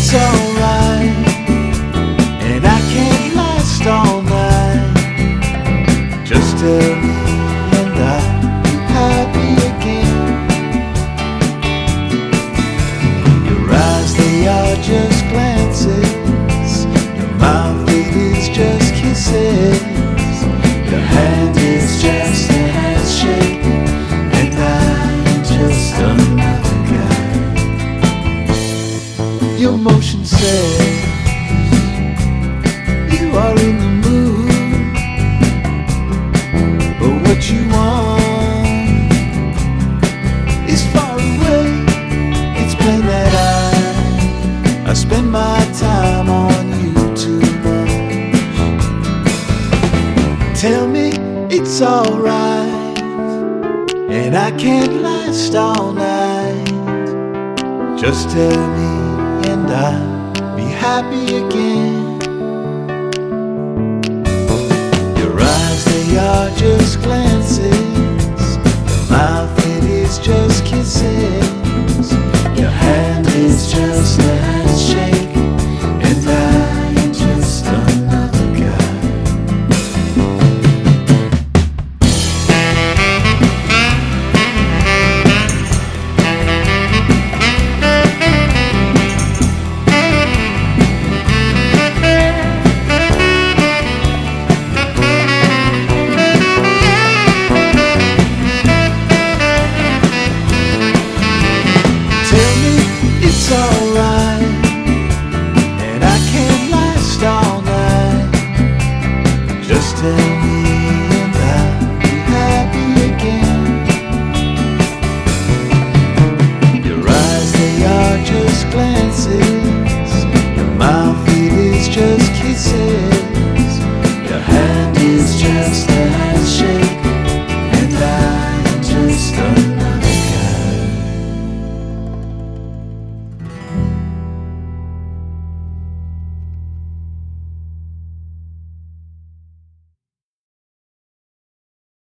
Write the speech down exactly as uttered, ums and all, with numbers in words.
it's alright, and I can't last all night. Just tell me and I'll be happy again. Your eyes, they are just glances. Your mouth, it is just kisses. Your hand is just a handshake, and I'm just another guy. Your motion says you are in the mood, but what you want is far away. It's plain that I I spend my time on you too much. Tell me it's alright, and I can't last all night. Just tell me and I'll be happy again. Your eyes, they are just glances. Your mouth, it is just kisses. Your hand is just a